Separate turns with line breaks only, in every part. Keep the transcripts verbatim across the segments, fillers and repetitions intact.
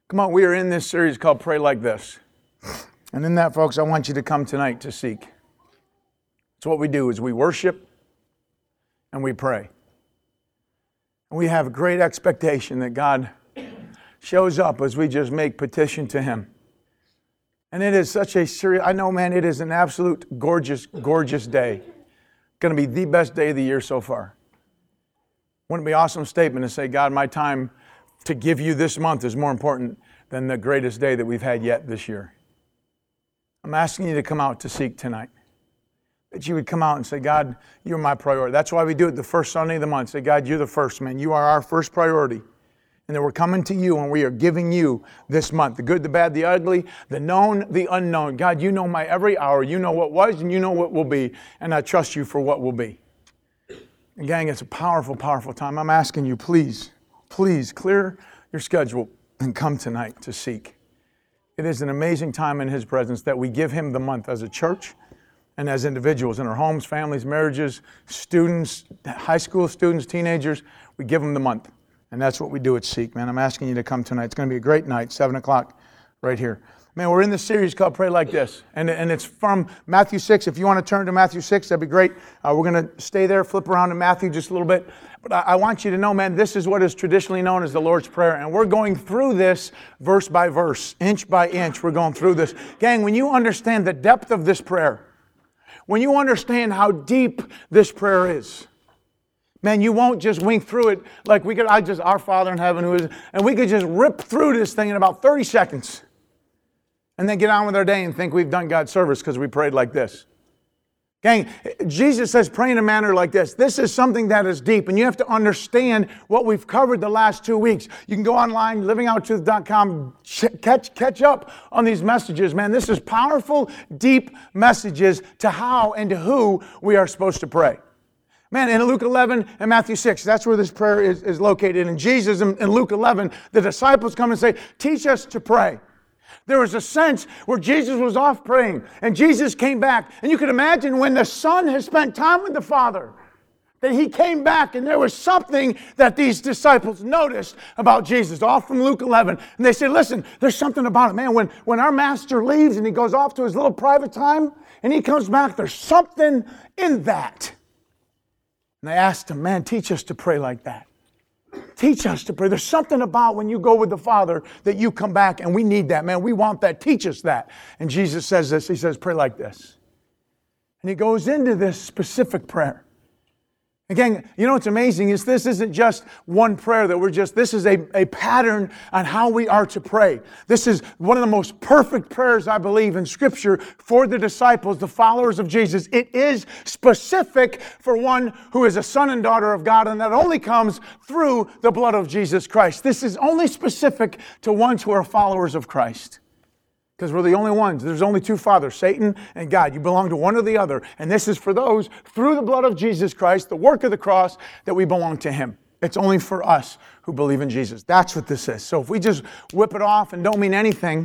Come on, we are in this series called Pray Like This. And in that, folks, I want you to come tonight to seek. So what we do is we worship and we pray. And we have a great expectation that God shows up as we just make petition to Him. And it is such a serious, I know, man, it is an absolute gorgeous, gorgeous day. Going to be the best day of the year so far. Wouldn't it be an awesome statement to say, God, my time to give you this month is more important than the greatest day that we've had yet this year. I'm asking you to come out to seek tonight. That you would come out and say, God, you're my priority. That's why we do it the first Sunday of the month. Say, God, you're the first, man. You are our first priority. And then we're coming to you and we are giving you this month. The good, the bad, the ugly, the known, the unknown. God, you know my every hour. You know what was and you know what will be. And I trust you for what will be. And gang, it's a powerful, powerful time. I'm asking you, please, please clear your schedule and come tonight to seek. It is an amazing time in His presence that we give Him the month as a church and as individuals in our homes, families, marriages, students, high school students, teenagers. We give them the month. And that's what we do at Seek, man. I'm asking you to come tonight. It's going to be a great night, seven o'clock right here. Man, we're in this series called Pray Like This. And, and it's from Matthew six. If you want to turn to Matthew six, that'd be great. Uh, we're going to stay there, flip around to Matthew just a little bit. But I, I want you to know, man, this is what is traditionally known as the Lord's Prayer. And we're going through this verse by verse, inch by inch. We're going through this. Gang, when you understand the depth of this prayer, when you understand how deep this prayer is, man, you won't just wink through it like we could, I just, our Father in heaven who is, and we could just rip through this thing in about thirty seconds and then get on with our day and think we've done God's service because we prayed like this. Gang, Jesus says pray in a manner like this. This is something that is deep, and you have to understand what we've covered the last two weeks. You can go online, living out truth dot com, catch, catch up on these messages, man. This is powerful, deep messages to how and to who we are supposed to pray. Man, in Luke eleven and Matthew six, that's where this prayer is, is located. And Jesus, in, in Luke eleven, the disciples come and say, teach us to pray. There was a sense where Jesus was off praying, and Jesus came back. And you can imagine when the Son has spent time with the Father, that He came back, and there was something that these disciples noticed about Jesus, all from Luke eleven. And they said, listen, there's something about it. Man, when, when our Master leaves and He goes off to His little private time, and He comes back, there's something in that. And I asked him, man, teach us to pray like that. Teach us to pray. There's something about when you go with the Father that you come back, and we need that, man. We want that. Teach us that. And Jesus says this. He says, pray like this. And He goes into this specific prayer. Again, you know what's amazing is this isn't just one prayer that we're just, this is a, a pattern on how we are to pray. This is one of the most perfect prayers, I believe, in Scripture for the disciples, the followers of Jesus. It is specific for one who is a son and daughter of God, and that only comes through the blood of Jesus Christ. This is only specific to ones who are followers of Christ. Because we're the only ones. There's only two fathers, Satan and God. You belong to one or the other. And this is for those, through the blood of Jesus Christ, the work of the cross, that we belong to Him. It's only for us who believe in Jesus. That's what this is. So if we just whip it off and don't mean anything,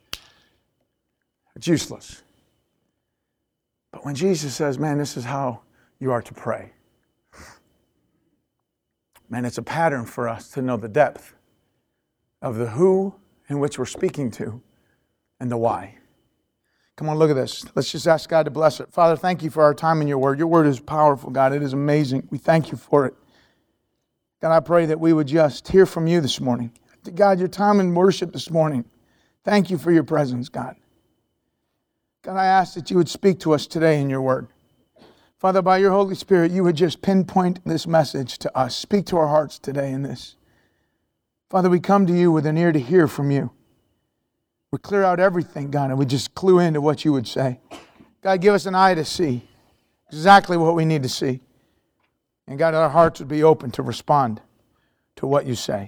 it's useless. But when Jesus says, man, this is how you are to pray. Man, it's a pattern for us to know the depth of the who in which we're speaking to, and the why. Come on, look at this. Let's just ask God to bless it. Father, thank you for our time in your word. Your word is powerful, God. It is amazing. We thank you for it. God, I pray that we would just hear from you this morning. God, your time in worship this morning. Thank you for your presence, God. God, I ask that you would speak to us today in your word. Father, by your Holy Spirit, you would just pinpoint this message to us. Speak to our hearts today in this. Father, we come to you with an ear to hear from you. We clear out everything, God, and we just clue into what you would say. God, give us an eye to see exactly what we need to see. And God, our hearts would be open to respond to what you say.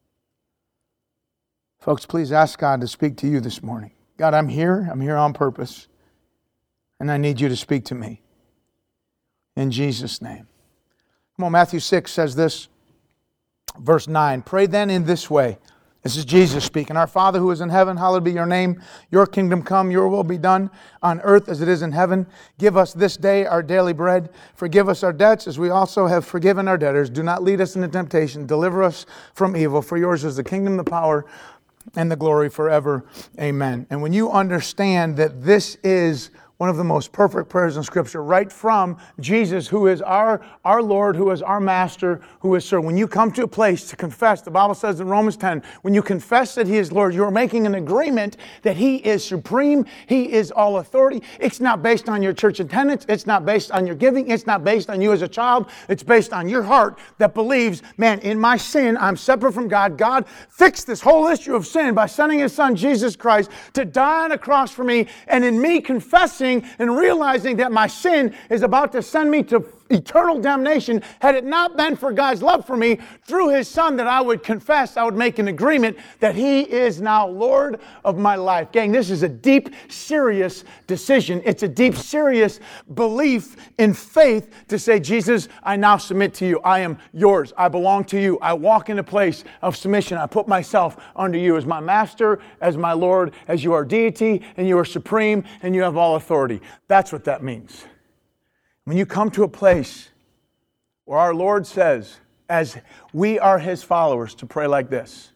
Folks, please ask God to speak to you this morning. God, I'm here. I'm here on purpose. And I need you to speak to me. In Jesus' name. Come on, Matthew six says this, verse nine. Pray then in this way. This is Jesus speaking. Our Father who is in heaven, hallowed be your name. Your kingdom come, your will be done on earth as it is in heaven. Give us this day our daily bread. Forgive us our debts as we also have forgiven our debtors. Do not lead us into temptation. Deliver us from evil. For yours is the kingdom, the power, and the glory forever. Amen. And when you understand that this is one of the most perfect prayers in Scripture, right from Jesus, who is our, our Lord, who is our Master, who is Sir. When you come to a place to confess, the Bible says in Romans ten, when you confess that He is Lord, you are making an agreement that He is supreme, He is all authority. It's not based on your church attendance, it's not based on your giving, it's not based on you as a child, it's based on your heart that believes, man, in my sin, I'm separate from God. God fixed this whole issue of sin by sending His Son, Jesus Christ, to die on a cross for me, and in me confessing and realizing that my sin is about to send me to eternal damnation, had it not been for God's love for me through His Son, that I would confess, I would make an agreement that He is now Lord of my life. Gang, this is a deep, serious decision. It's a deep, serious belief in faith to say, Jesus, I now submit to you. I am yours. I belong to you. I walk in a place of submission. I put myself under you as my Master, as my Lord, as you are deity, and you are supreme, and you have all authority. That's what that means. When you come to a place where our Lord says, as we are His followers, to pray like this,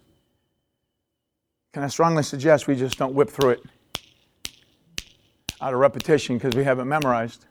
can I strongly suggest we just don't whip through it out of repetition because we haven't memorized,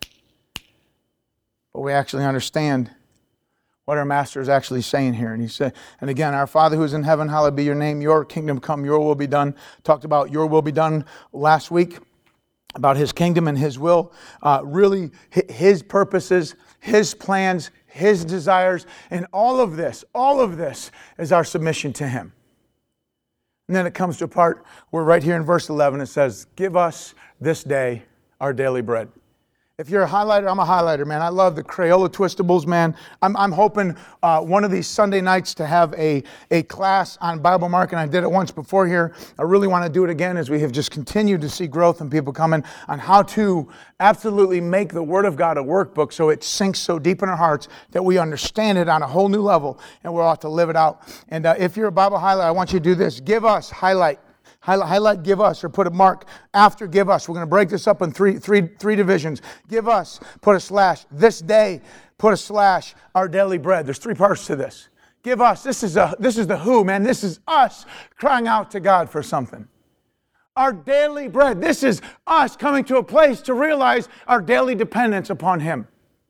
but we actually understand what our Master is actually saying here. And He said, and again, our Father who is in heaven, hallowed be your name, your kingdom come, your will be done. Talked about your will be done last week, about His kingdom and His will, uh, really His purposes, His plans, His desires, and all of this, all of this is our submission to Him. And then it comes to a part where right here in verse eleven it says, give us this day our daily bread. If you're a highlighter, I'm a highlighter, man. I love the Crayola Twistables, man. I'm, I'm hoping uh, one of these Sunday nights to have a, a class on Bible marking. I did it once before here. I really want to do it again as we have just continued to see growth and people coming on how to absolutely make the Word of God a workbook so it sinks so deep in our hearts that we understand it on a whole new level and we're ought to live it out. And uh, if you're a Bible highlighter, I want you to do this. Give us, highlight. Highlight, highlight, give us, or put a mark after give us. We're going to break this up in three, three, three divisions. Give us, put a slash. This day, put a slash. Our daily bread. There's three parts to this. Give us. This is a, this is the who, man. This is us crying out to God for something. Our daily bread. This is us coming to a place to realize our daily dependence upon Him.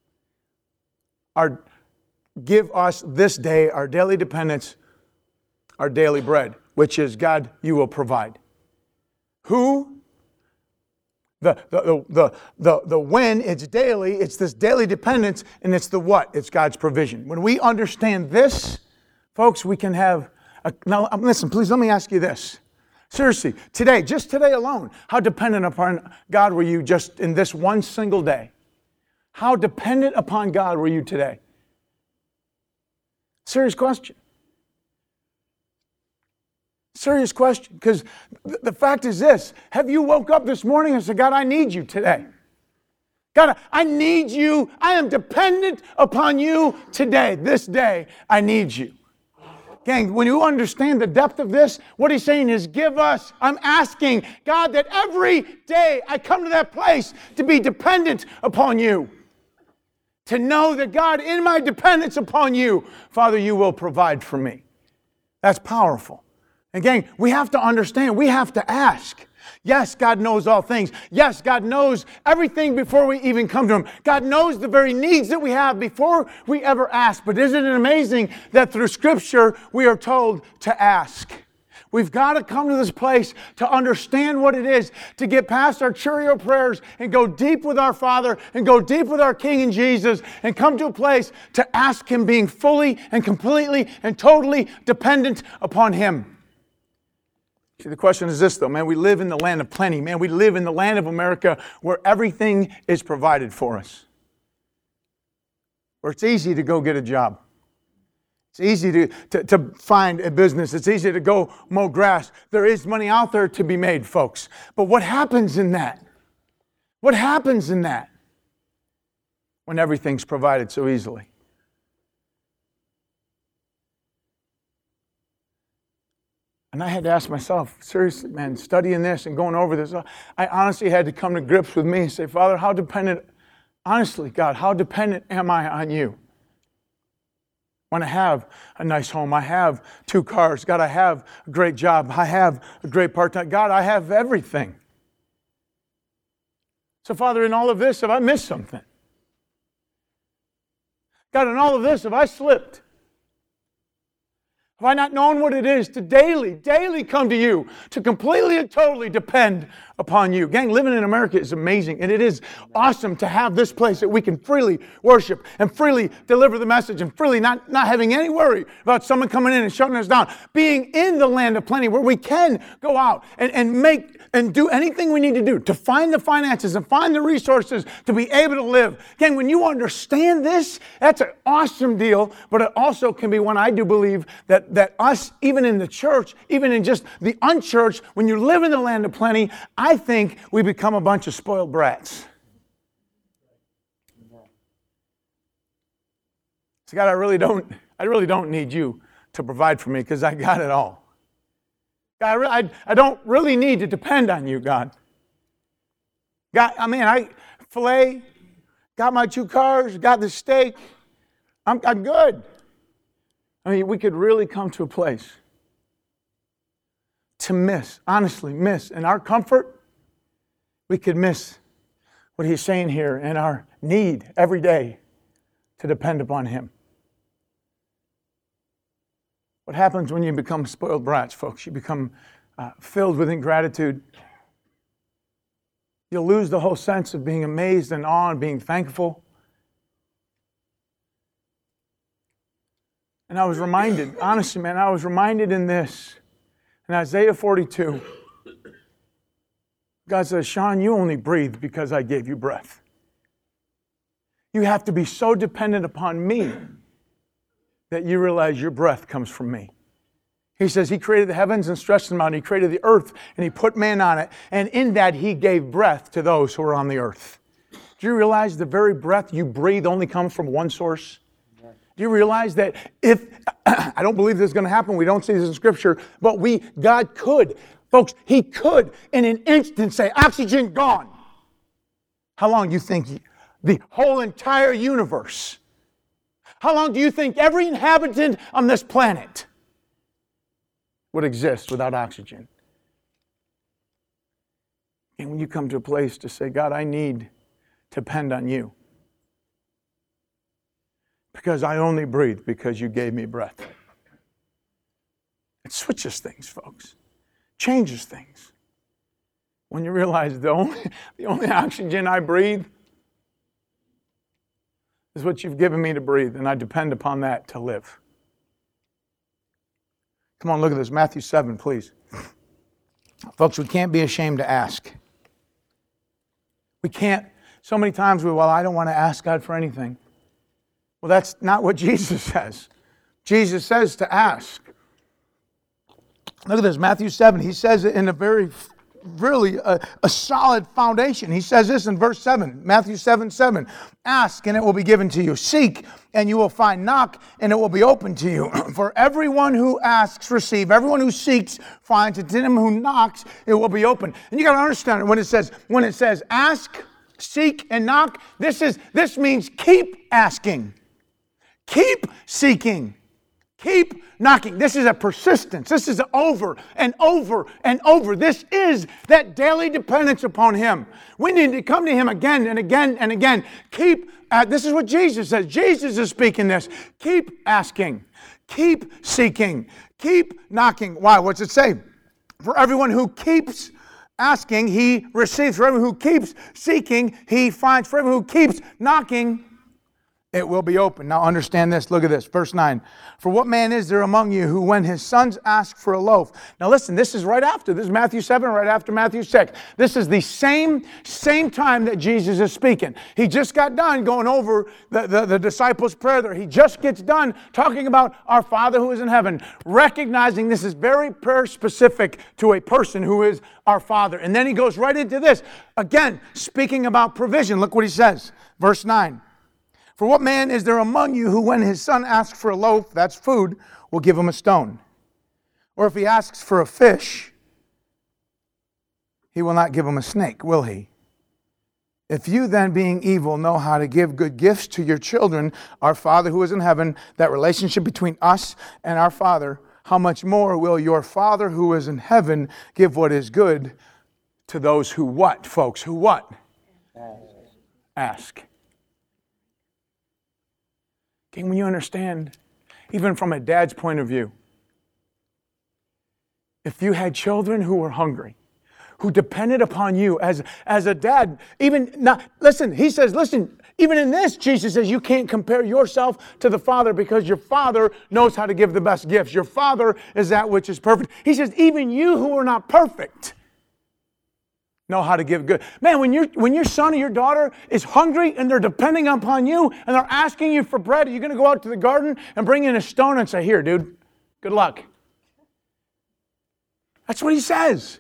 Our give us this day our daily dependence, our daily bread, which is, God, you will provide. Who? The, the, the, the, the when, it's daily, it's this daily dependence, and it's the what? It's God's provision. When we understand this, folks, we can have, a, now listen, please let me ask you this. Seriously, today, just today alone, how dependent upon God were you just in this one single day? How dependent upon God were you today? Serious question. Serious question, because the fact is this. Have you woke up this morning and said, God, I need you today? God, I need you. I am dependent upon you today, this day. I need you. Gang, when you understand the depth of this, what He's saying is, give us, I'm asking, God, that every day I come to that place to be dependent upon you. To know that, God, in my dependence upon you, Father, you will provide for me. That's powerful. Again, we have to understand, we have to ask. Yes, God knows all things. Yes, God knows everything before we even come to Him. God knows the very needs that we have before we ever ask. But isn't it amazing that through Scripture we are told to ask? We've got to come to this place to understand what it is, to get past our Cheerio prayers and go deep with our Father and go deep with our King and Jesus and come to a place to ask Him, being fully and completely and totally dependent upon Him. See, the question is this, though, man. We live in the land of plenty. Man, we live in the land of America where everything is provided for us. Where it's easy to go get a job. It's easy to, to, to find a business. It's easy to go mow grass. There is money out there to be made, folks. But what happens in that? What happens in that when everything's provided so easily? And I had to ask myself, seriously, man, studying this and going over this, I honestly had to come to grips with me and say, Father, how dependent, honestly, God, how dependent am I on you? when I have a nice home, I have two cars, God, I have a great job, I have a great part-time, God, I have everything. So, Father, in all of this, have I missed something? God, in all of this, have I slipped? Have I not known what it is to daily, daily come to you, to completely and totally depend upon you? Gang, living in America is amazing, and it is awesome to have this place that we can freely worship and freely deliver the message and freely not, not having any worry about someone coming in and shutting us down. Being in the land of plenty where we can go out and, and make and do anything we need to do to find the finances and find the resources to be able to live. Again, when you understand this, that's an awesome deal, but it also can be one I do believe that, that us, even in the church, even in just the unchurched, when you live in the land of plenty, I think we become a bunch of spoiled brats. So God, I really don't, I really don't need you to provide for me because I got it all. God, I, I don't really need to depend on you, God. God, I mean, I filet, got my two cars, got the steak. I'm, I'm good. I mean, we could really come to a place to miss, honestly miss, in our comfort, we could miss what he's saying here and our need every day to depend upon him. What happens when you become spoiled brats, folks? You become uh, filled with ingratitude. You'll lose the whole sense of being amazed and awe and being thankful. And I was reminded, honestly, man, I was reminded in this, in Isaiah forty-two, God says, Sean, you only breathe because I gave you breath. You have to be so dependent upon me that you realize your breath comes from me. He says he created the heavens and stretched them out. And he created the earth and he put man on it. And in that he gave breath to those who are on the earth. Do you realize the very breath you breathe only comes from one source? Do you realize that if, I don't believe this is going to happen, we don't see this in Scripture, but we, God could, folks, he could in an instant say, oxygen gone. How long do you think the whole entire universe, how long do you think every inhabitant on this planet would exist without oxygen? And when you come to a place to say, God, I need to depend on you, because I only breathe because you gave me breath. It switches things, folks. Changes things. When you realize the only, the only oxygen I breathe is what you've given me to breathe, and I depend upon that to live. Come on, look at this. Matthew seven, please. Folks, we can't be ashamed to ask. We can't. So many times we, well, I don't want to ask God for anything. Well, that's not what Jesus says. Jesus says to ask. Look at this, Matthew seven. He says it in a very, really a, a solid foundation. He says this in verse seven, Matthew seven, seven. Ask and it will be given to you. Seek and you will find. Knock and it will be open to you. For everyone who asks, receive. Everyone who seeks, finds. And to him who knocks, it will be open. And you got to understand it when it says, when it says ask, seek, and knock, this is this means keep asking. Keep seeking. Keep knocking. This is a persistence. This is over and over and over. This is that daily dependence upon him. We need to come to him again and again and again. Keep, uh, this is what Jesus says. Jesus is speaking this. Keep asking. Keep seeking. Keep knocking. Why? What's it say? For everyone who keeps asking, he receives. For everyone who keeps seeking, he finds. For everyone who keeps knocking, it will be open. Now understand this. Look at this. Verse nine. For what man is there among you who when his sons ask for a loaf? Now listen, this is right after. This is Matthew seven, right after Matthew six. This is the same, same time that Jesus is speaking. He just got done going over the, the, the disciples' prayer there. He just gets done talking about our Father who is in heaven, recognizing this is very prayer specific to a person who is our Father. And then he goes right into this. Again, speaking about provision. Look what he says. Verse nine. For what man is there among you who when his son asks for a loaf, that's food, will give him a stone? Or if he asks for a fish, he will not give him a snake, will he? If you then, being evil, know how to give good gifts to your children, our Father who is in heaven, that relationship between us and our Father, how much more will your Father who is in heaven give what is good to those who what, folks? Who what? Ask. Ask. Okay, when you understand, even from a dad's point of view, if you had children who were hungry, who depended upon you as, as a dad, even not, listen, he says, listen, even in this, Jesus says, you can't compare yourself to the Father because your Father knows how to give the best gifts. Your Father is that which is perfect. He says, even you who are not perfect know how to give good. Man, when, you when your son or your daughter is hungry and they're depending upon you and they're asking you for bread, are you going to go out to the garden and bring in a stone and say, here, dude, good luck? That's what he says.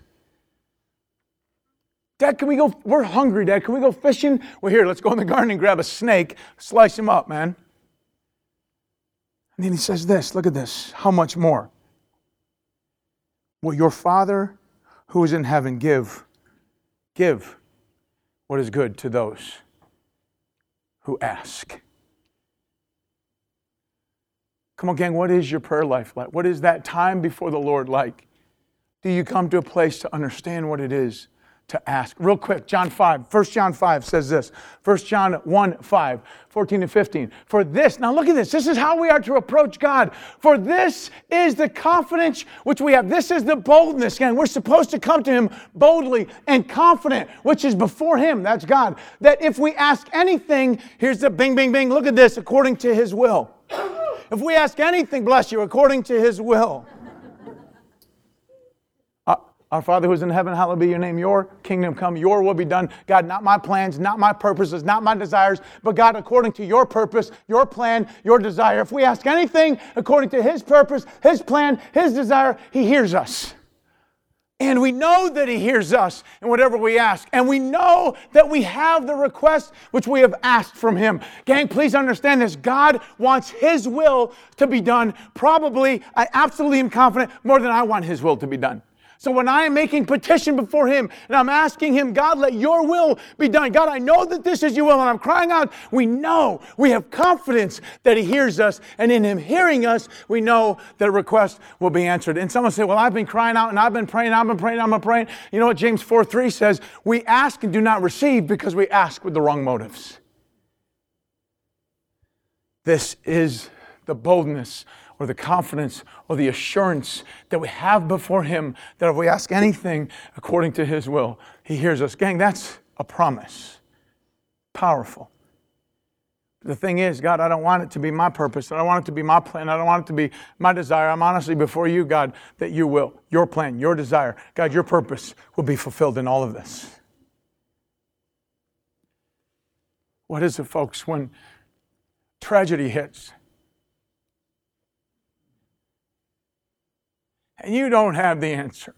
Dad, can we go, we're hungry, Dad. Can we go fishing? Well, here, let's go in the garden and grab a snake, slice him up, man. And then he says this, look at this. How much more will your Father who is in heaven give, give what is good to those who ask? Come on, gang, what is your prayer life like? What is that time before the Lord like? Do you come to a place to understand what it is to ask? Real quick, John five, First John five says this. First John one, five, fourteen and fifteen. For this, now look at this. This is how we are to approach God. For this is the confidence which we have. This is the boldness. Again, we're supposed to come to Him boldly and confident, which is before Him. That's God. That if we ask anything, here's the bing, bing, bing. Look at this. According to His will. If we ask anything, bless you, according to His will. Our Father who is in heaven, hallowed be your name. Your kingdom come, your will be done. God, not my plans, not my purposes, not my desires, but God, according to your purpose, your plan, your desire. If we ask anything according to His purpose, His plan, His desire, He hears us. And we know that He hears us in whatever we ask. And we know that we have the request which we have asked from Him. Gang, please understand this. God wants His will to be done. Probably, I absolutely am confident, more than I want His will to be done. So when I am making petition before Him and I'm asking Him, God, let your will be done. God, I know that this is your will. And I'm crying out, we know, we have confidence that He hears us. And in Him hearing us, we know that a request will be answered. And someone say, well, I've been crying out and I've been praying, I've been praying, I've been praying. You know what James four three says? We ask and do not receive because we ask with the wrong motives. This is the boldness or the confidence or the assurance that we have before Him, that if we ask anything according to His will, He hears us. Gang, that's a promise. Powerful. The thing is, God, I don't want it to be my purpose. I don't want it to be my plan. I don't want it to be my desire. I'm honestly before you, God, that you will. Your plan, your desire. God, your purpose will be fulfilled in all of this. What is it, folks, when tragedy hits? And you don't have the answer.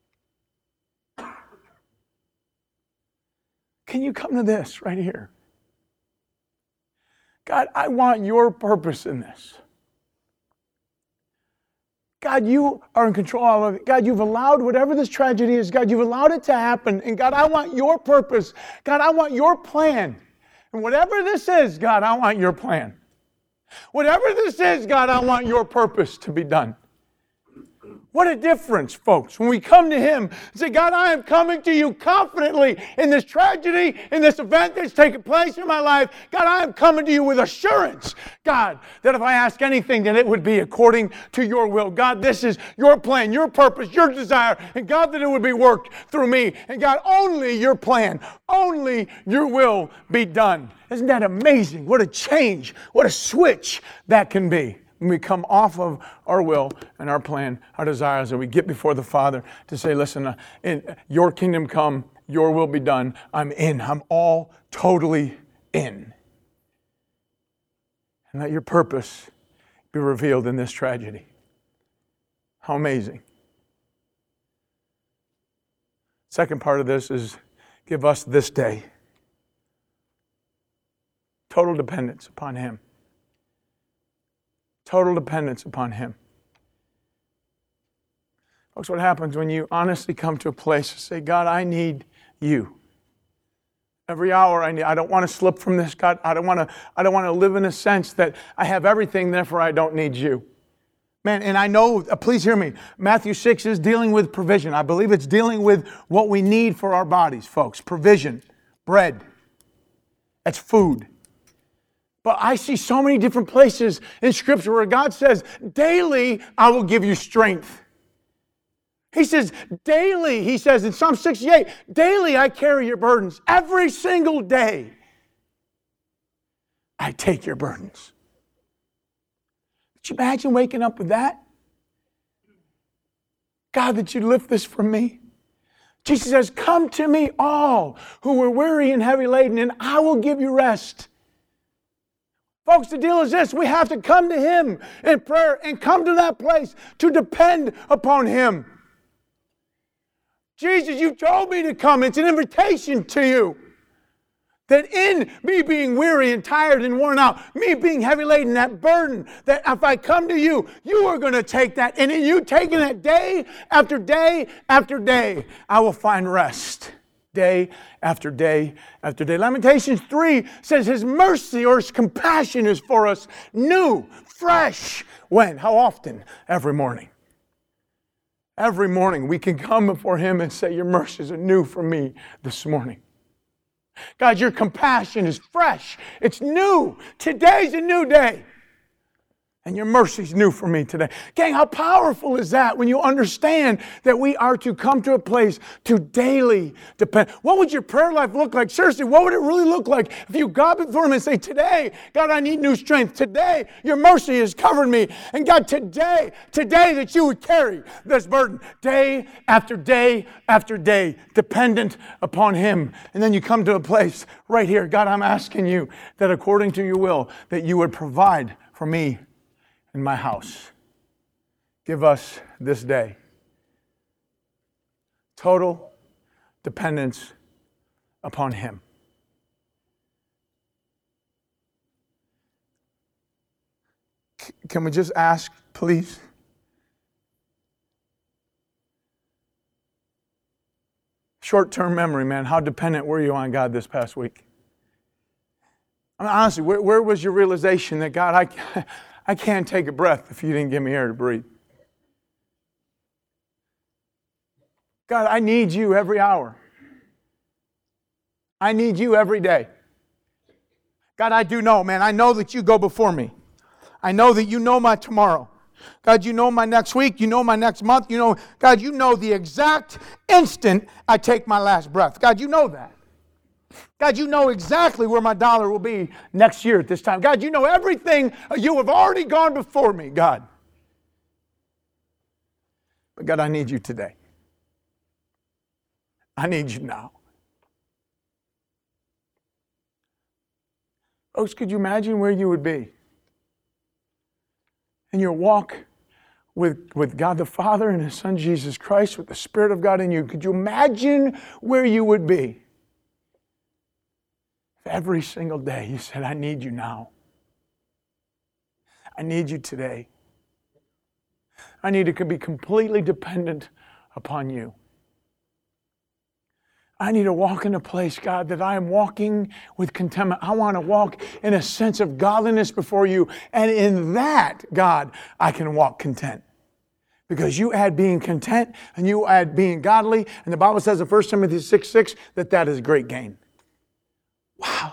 Can you come to this right here? God, I want your purpose in this. God, you are in control of it. God, you've allowed whatever this tragedy is. God, you've allowed it to happen. And God, I want your purpose. God, I want your plan. And whatever this is, God, I want your plan. Whatever this is, God, I want your purpose to be done. What a difference, folks, when we come to Him and say, God, I am coming to you confidently in this tragedy, in this event that's taken place in my life. God, I am coming to you with assurance, God, that if I ask anything, that it would be according to your will. God, this is your plan, your purpose, your desire, and God, that it would be worked through me. And God, only your plan, only your will be done. Isn't that amazing? What a change, what a switch that can be. When we come off of our will and our plan, our desires, and we get before the Father to say, listen, uh, in, your kingdom come, your will be done. I'm in. I'm all totally in. And let your purpose be revealed in this tragedy. How amazing. Second part of this is give us this day total dependence upon Him. Total dependence upon Him. Folks, what happens when you honestly come to a place to say, God, I need you. Every hour I need. I don't want to slip from this, God. I don't want to, I don't want to live in a sense that I have everything, therefore I don't need you. Man, and I know, uh, please hear me, Matthew six is dealing with provision. I believe it's dealing with what we need for our bodies, folks. Provision, bread. That's food. But I see so many different places in Scripture where God says, daily I will give you strength. He says, daily, he says in Psalm sixty-eight, daily I carry your burdens. Every single day I take your burdens. Could you imagine waking up with that? God, that you lift this from me. Jesus says, come to me all who are weary and heavy laden, and I will give you rest. Folks, the deal is this. We have to come to Him in prayer and come to that place to depend upon Him. Jesus, you told me to come. It's an invitation to you. That in me being weary and tired and worn out, me being heavy laden, that burden, that if I come to you, you are going to take that. And in you taking that day after day after day, I will find rest. Day after day after day. Lamentations three says His mercy or His compassion is for us new, fresh. When? How often? Every morning. Every morning we can come before Him and say, your mercies are new for me this morning. God, your compassion is fresh. It's new. Today's a new day. And your mercy is new for me today. Gang, how powerful is that when you understand that we are to come to a place to daily depend. What would your prayer life look like? Seriously, what would it really look like if you got before Him and say, today, God, I need new strength. Today, your mercy has covered me. And God, today, today that you would carry this burden day after day after day, dependent upon Him. And then you come to a place right here. God, I'm asking you that according to your will, that you would provide for me in my house. Give us this day total dependence upon Him. C- can we just ask, please? Short-term memory, man. How dependent were you on God this past week? I mean, honestly, where, where was your realization that, God, I, I can't take a breath if you didn't give me air to breathe? God, I need you every hour. I need you every day. God, I do know, man. I know that you go before me. I know that you know my tomorrow. God, you know my next week. You know my next month. You know, God, you know the exact instant I take my last breath. God, you know that. God, you know exactly where my dollar will be next year at this time. God, you know everything. You have already gone before me, God. But God, I need you today. I need you now. Folks, could you imagine where you would be in your walk with, with God the Father and His Son Jesus Christ, with the Spirit of God in you? Could you imagine where you would be? Every single day you said, I need you now. I need you today. I need to be completely dependent upon you. I need to walk in a place, God, that I am walking with contentment. I want to walk in a sense of godliness before you. And in that, God, I can walk content. Because you add being content and you add being godly. And the Bible says in First Timothy six six that that is great gain. Wow.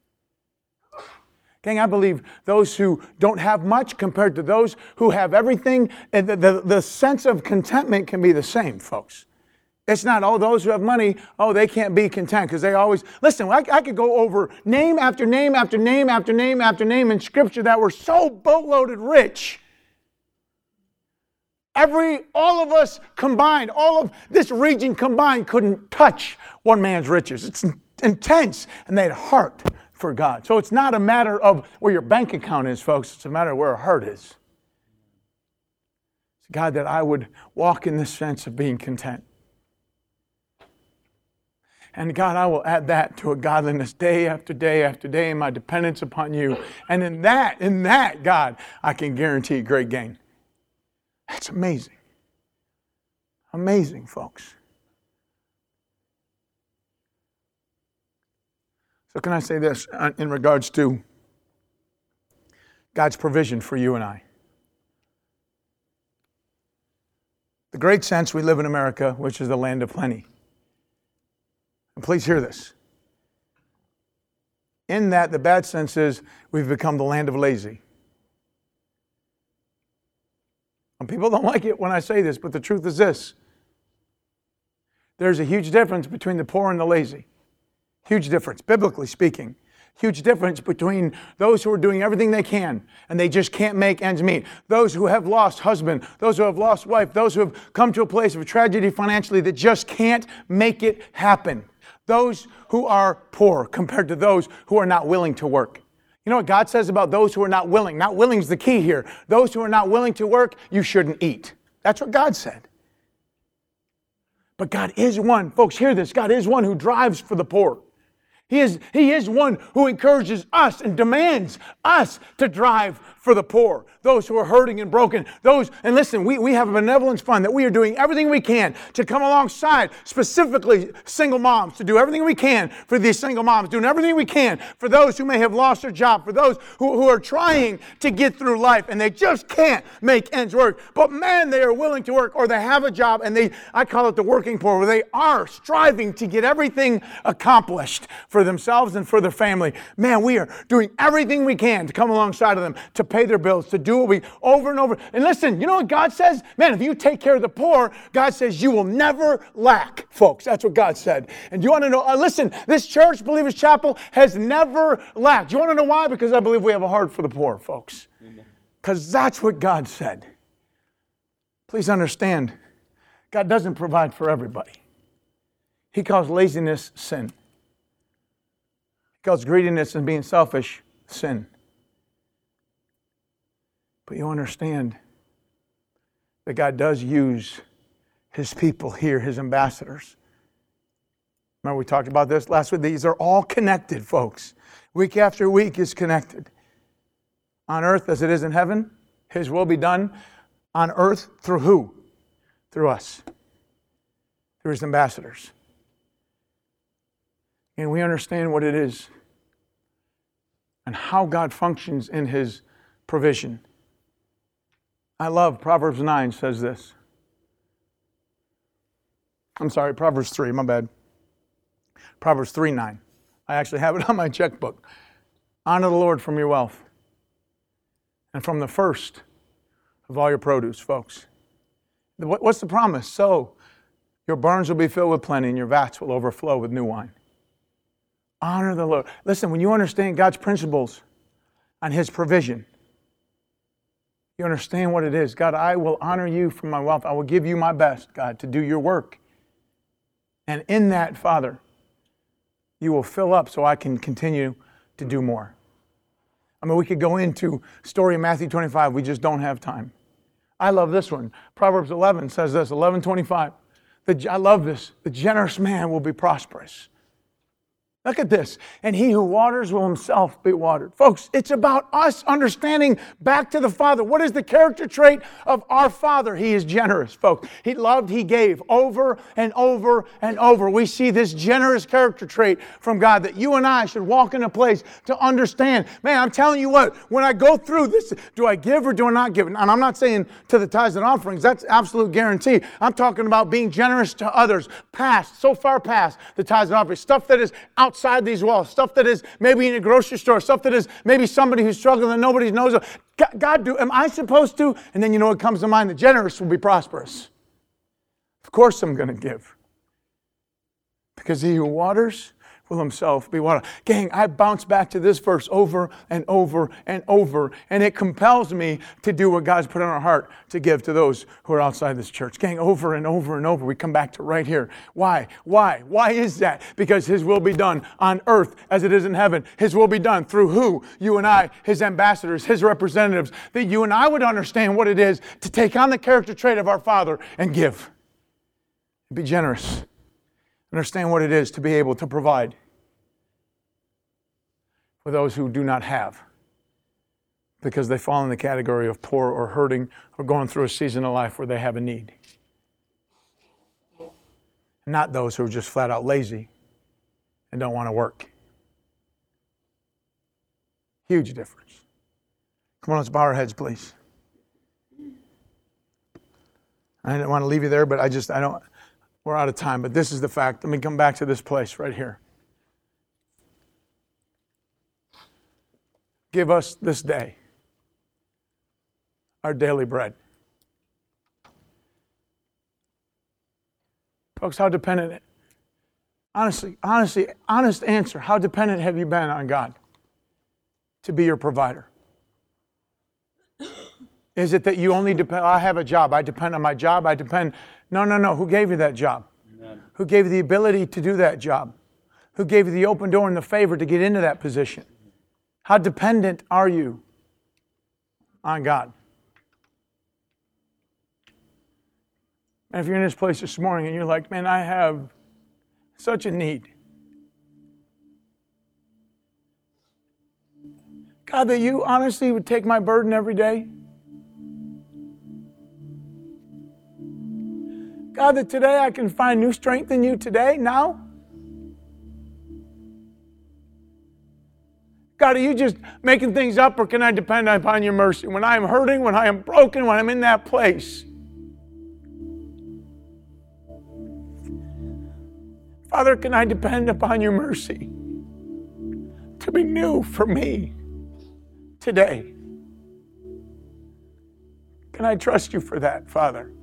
Gang, I believe those who don't have much compared to those who have everything, the, the, the sense of contentment can be the same, folks. It's not, oh, those who have money, oh, they can't be content because they always, listen, I, I could go over name after name after name after name after name in Scripture that were so boatloaded rich. Every, all of us combined, all of this region combined couldn't touch one man's riches. It's intense, and they had heart for God. So it's not a matter of where your bank account is, folks. It's a matter of where our heart is. It's God, that I would walk in this sense of being content. And God, I will add that to a godliness day after day after day in my dependence upon you. And in that, in that, God, I can guarantee great gain. That's amazing. Amazing, folks. So can I say this in regards to God's provision for you and I? The great sense, we live in America, which is the land of plenty. And please hear this. In that, the bad sense is we've become the land of lazy. And people don't like it when I say this, but the truth is this. There's a huge difference between the poor and the lazy. Huge difference, biblically speaking. Huge difference between those who are doing everything they can and they just can't make ends meet. Those who have lost husband, those who have lost wife, those who have come to a place of tragedy financially that just can't make it happen. Those who are poor compared to those who are not willing to work. You know what God says about those who are not willing? Not willing is the key here. Those who are not willing to work, you shouldn't eat. That's what God said. But God is one, folks, hear this. God is one who drives for the poor. He is, he is one who encourages us and demands us to drive for the poor, those who are hurting and broken, those, and listen, we, we have a benevolence fund that we are doing everything we can to come alongside, specifically single moms, to do everything we can for these single moms, doing everything we can for those who may have lost their job, for those who, who are trying to get through life and they just can't make ends work. But man, they are willing to work, or they have a job and they, I call it the working poor, where they are striving to get everything accomplished for themselves and for their family. Man, we are doing everything we can to come alongside of them, to pay their bills, to do what we over and over. And listen, you know what God says? Man, if you take care of the poor, God says you will never lack, folks. That's what God said. And you want to know, uh, listen, this church, Believers Chapel, has never lacked. You want to know why? Because I believe we have a heart for the poor, folks. Because that's what God said. Please understand, God doesn't provide for everybody. He calls laziness sin. He calls greediness and being selfish sin. But you understand that God does use His people here, His ambassadors. Remember we talked about this last week? These are all connected, folks. Week after week is connected. On earth as it is in heaven, His will be done on earth through who? Through us. Through His ambassadors. And we understand what it is and how God functions in His provision. I love Proverbs nine says this. I'm sorry, Proverbs three, my bad. Proverbs three nine. I actually have it on my checkbook. Honor the Lord from your wealth and from the first of all your produce, folks. What's the promise? So, your barns will be filled with plenty and your vats will overflow with new wine. Honor the Lord. Listen, when you understand God's principles on His provision, you understand what it is. God, I will honor you from my wealth. I will give you my best, God, to do your work. And in that, Father, you will fill up so I can continue to do more. I mean, we could go into story in Matthew twenty-five. We just don't have time. I love this one. Proverbs eleven says this, eleven twenty-five. The, I love this. The generous man will be prosperous. Look at this. And he who waters will himself be watered. Folks, it's about us understanding back to the Father. What is the character trait of our Father? He is generous, folks. He loved, He gave over and over and over. We see this generous character trait from God that you and I should walk in a place to understand. Man, I'm telling you what, when I go through this, do I give or do I not give? And I'm not saying to the tithes and offerings. That's absolute guarantee. I'm talking about being generous to others, past, so far past the tithes and offerings. Stuff that is out outside these walls, stuff that is maybe in a grocery store, stuff that is maybe somebody who's struggling that nobody knows of. God, do, am I supposed to? And then you know what comes to mind? The generous will be prosperous. Of course I'm going to give. Because he who waters will himself be watered. Gang, I bounce back to this verse over and over and over, and it compels me to do what God's put on our heart to give to those who are outside this church. Gang, over and over and over, we come back to right here. Why? Why? Why is that? Because His will be done on earth as it is in heaven. His will be done through who? You and I, His ambassadors, His representatives, that you and I would understand what it is to take on the character trait of our Father and give. Be generous. Understand what it is to be able to provide for those who do not have, because they fall in the category of poor or hurting or going through a season of life where they have a need. Not those who are just flat out lazy and don't want to work. Huge difference. Come on, let's bow our heads, please. I didn't want to leave you there, but I just, I don't, we're out of time. But this is the fact. Let me come back to this place right here. Give us this day our daily bread. Folks, how dependent, honestly, honestly, honest answer, how dependent have you been on God to be your provider? Is it that you only depend, I have a job, I depend on my job, I depend, no, no, no, who gave you that job? Amen. Who gave you the ability to do that job? Who gave you the open door and the favor to get into that position? How dependent are you on God? And if you're in this place this morning and you're like, man, I have such a need. God, that you honestly would take my burden every day. God, that today I can find new strength in you today, now. God, are you just making things up, or can I depend upon your mercy? When I am hurting, when I am broken, when I'm in that place. Father, can I depend upon your mercy to be new for me today? Can I trust you for that, Father?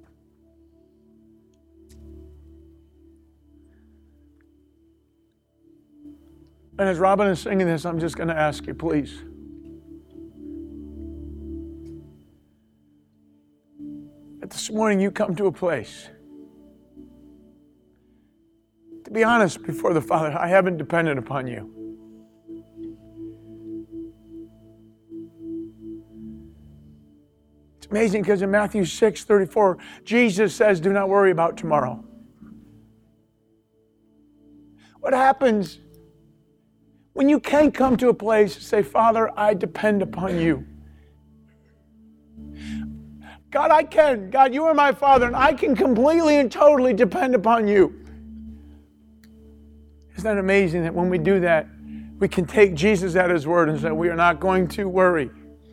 And as Robin is singing this, I'm just going to ask you, please. That this morning you come to a place. To be honest before the Father, I haven't depended upon you. It's amazing because in Matthew six thirty-four, Jesus says, do not worry about tomorrow. What happens when you can come to a place and say, Father, I depend upon you? God, I can. God, you are my Father, and I can completely and totally depend upon you. Isn't that amazing that when we do that, we can take Jesus at His word and say, we are not going to worry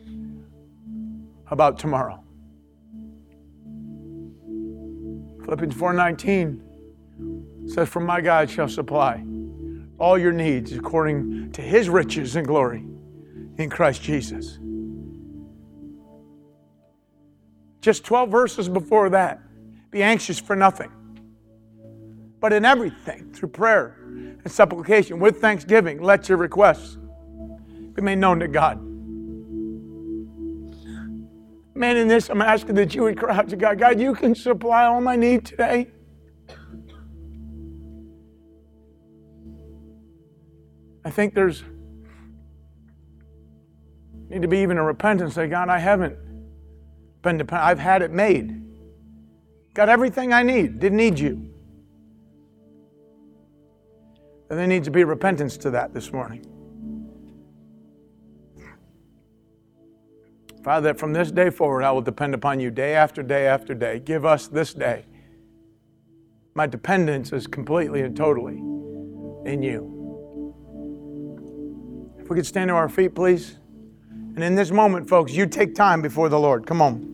about tomorrow. Philippians four nineteen says, for my God shall supply all your needs according to His riches and glory in Christ Jesus. Just twelve verses before that, be anxious for nothing, but in everything, through prayer and supplication, with thanksgiving, let your requests be made known to God. Man, in this, I'm asking that you would cry out to God. God, you can supply all my need today. I think there's need to be even a repentance. Say, God, I haven't been dependent. I've had it made. Got everything I need. Didn't need you. And there needs to be repentance to that this morning. Father, that from this day forward, I will depend upon you day after day after day. Give us this day. My dependence is completely and totally in you. If we could stand to our feet, please. And in this moment, folks, you take time before the Lord. Come on.